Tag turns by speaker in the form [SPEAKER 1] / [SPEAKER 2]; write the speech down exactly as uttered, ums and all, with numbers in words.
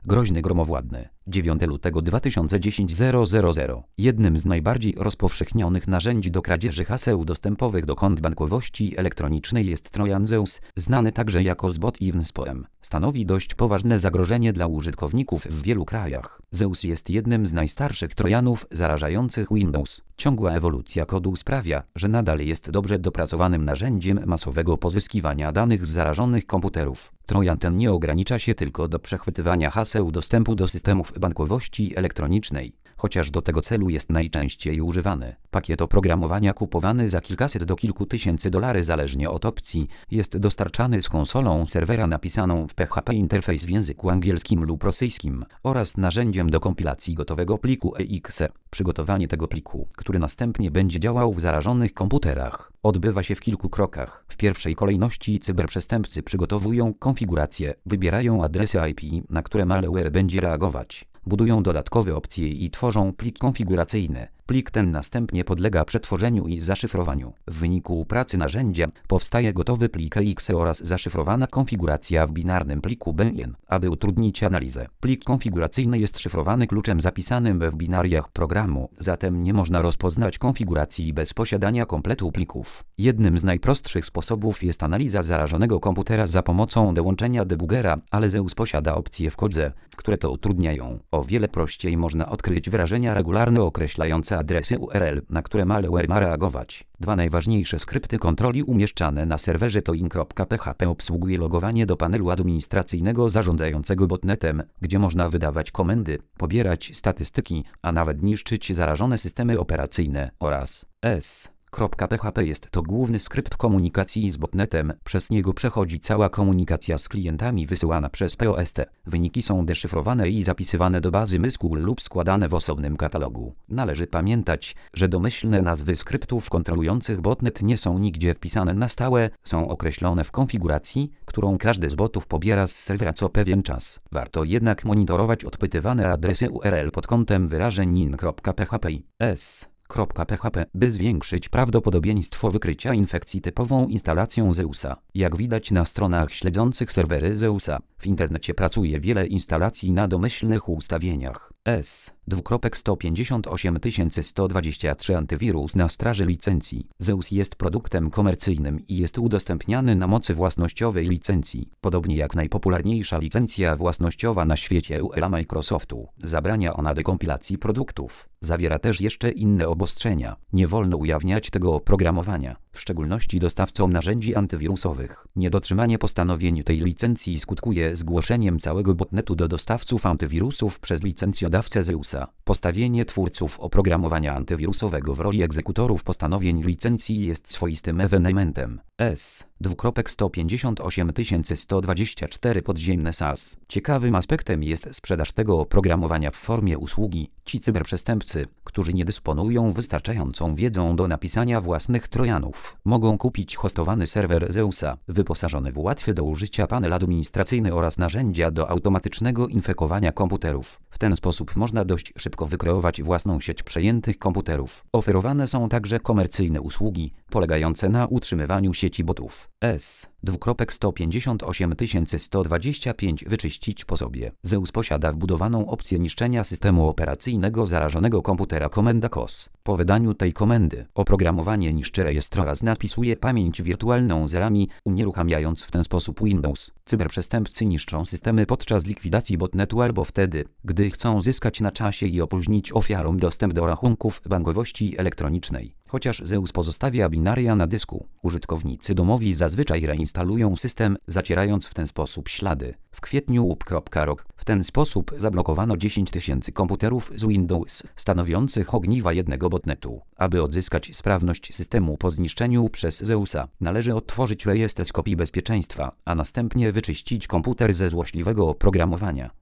[SPEAKER 1] Groźny gromowładny. dziewiątego lutego dwa tysiące dziesiątego zero zero zero. Jednym z najbardziej rozpowszechnionych narzędzi do kradzieży haseł dostępowych do kont bankowości elektronicznej jest Trojan Zeus, znany także jako Zbot Evenspoem. Stanowi dość poważne zagrożenie dla użytkowników w wielu krajach. Zeus jest jednym z najstarszych trojanów zarażających Windows. Ciągła ewolucja kodu sprawia, że nadal jest dobrze dopracowanym narzędziem masowego pozyskiwania danych z zarażonych komputerów. Trojan ten nie ogranicza się tylko do przechwytywania haseł dostępu do systemów bankowości elektronicznej, chociaż do tego celu jest najczęściej używany. Pakiet oprogramowania kupowany za kilkaset do kilku tysięcy dolarów zależnie od opcji jest dostarczany z konsolą serwera napisaną w P H P interfejs w języku angielskim lub rosyjskim oraz narzędziem do kompilacji gotowego pliku E X E. Przygotowanie tego pliku, który następnie będzie działał w zarażonych komputerach, odbywa się w kilku krokach. W pierwszej kolejności cyberprzestępcy przygotowują konfigurację, wybierają adresy I P, na które malware będzie reagować, budują dodatkowe opcje i tworzą plik konfiguracyjny. Plik ten następnie podlega przetworzeniu i zaszyfrowaniu. W wyniku pracy narzędzia powstaje gotowy plik E X E oraz zaszyfrowana konfiguracja w binarnym pliku B N. Aby utrudnić analizę, plik konfiguracyjny jest szyfrowany kluczem zapisanym w binariach programu, zatem nie można rozpoznać konfiguracji bez posiadania kompletu plików. Jednym z najprostszych sposobów jest analiza zarażonego komputera za pomocą dołączenia debugera, ale Zeus posiada opcje w kodze, które to utrudniają. O wiele prościej można odkryć wyrażenia regularne określające adresy U R L, na które malware ma reagować. Dwa najważniejsze skrypty kontroli umieszczane na serwerze to in kropka p h p obsługuje logowanie do panelu administracyjnego zarządzającego botnetem, gdzie można wydawać komendy, pobierać statystyki, a nawet niszczyć zarażone systemy operacyjne, oraz S. .php jest to główny skrypt komunikacji z botnetem, przez niego przechodzi cała komunikacja z klientami wysyłana przez P O S T. Wyniki są deszyfrowane i zapisywane do bazy M S Q L lub składane w osobnym katalogu. Należy pamiętać, że domyślne nazwy skryptów kontrolujących botnet nie są nigdzie wpisane na stałe, są określone w konfiguracji, którą każdy z botów pobiera z serwera co pewien czas. Warto jednak monitorować odpytywane adresy U R L pod kątem wyrażeń in kropka p h p i s. .php, by zwiększyć prawdopodobieństwo wykrycia infekcji typową instalacją Zeusa. Jak widać na stronach śledzących serwery Zeusa, w internecie pracuje wiele instalacji na domyślnych ustawieniach. S. sto pięćdziesiąt osiem tysięcy sto dwadzieścia trzy Antywirus na straży licencji. Zeus jest produktem komercyjnym i jest udostępniany na mocy własnościowej licencji. Podobnie jak najpopularniejsza licencja własnościowa na świecie U L A Microsoftu, zabrania ona dekompilacji produktów. Zawiera też jeszcze inne obostrzenia. Nie wolno ujawniać tego oprogramowania, w szczególności dostawcom narzędzi antywirusowych. Niedotrzymanie postanowień tej licencji skutkuje zgłoszeniem całego botnetu do dostawców antywirusów przez licencjodawcę Zeusa. Postawienie twórców oprogramowania antywirusowego w roli egzekutorów postanowień licencji jest swoistym ewenementem. S. sto pięćdziesiąt osiem tysięcy sto dwadzieścia cztery Podziemne S A S. Ciekawym aspektem jest sprzedaż tego oprogramowania w formie usługi. Ci cyberprzestępcy, którzy nie dysponują wystarczającą wiedzą do napisania własnych trojanów, mogą kupić hostowany serwer Zeusa, wyposażony w łatwy do użycia panel administracyjny oraz narzędzia do automatycznego infekowania komputerów. W ten sposób można dość szybko wykreować własną sieć przejętych komputerów. Oferowane są także komercyjne usługi, polegające na utrzymywaniu sieci botów. S. sto pięćdziesiąt osiem tysięcy sto dwadzieścia pięć Wyczyścić po sobie. Zeus posiada wbudowaną opcję niszczenia systemu operacyjnego zarażonego komputera komenda C O S. Po wydaniu tej komendy, oprogramowanie niszczy rejestr oraz napisuje pamięć wirtualną zerami, unieruchamiając w ten sposób Windows. Cyberprzestępcy niszczą systemy podczas likwidacji botnetu albo wtedy, gdy chcą zyskać na czasie i opóźnić ofiarom dostęp do rachunków bankowości elektronicznej. Chociaż Zeus pozostawia binaria na dysku, użytkownicy domowi zazwyczaj reinstalują system, zacierając w ten sposób ślady. W kwietniu U P kropka org w ten sposób zablokowano dziesięć tysięcy komputerów z Windows, stanowiących ogniwa jednego botnetu. Aby odzyskać sprawność systemu po zniszczeniu przez Zeusa, należy odtworzyć rejestr z kopii bezpieczeństwa, a następnie wyczyścić komputer ze złośliwego oprogramowania.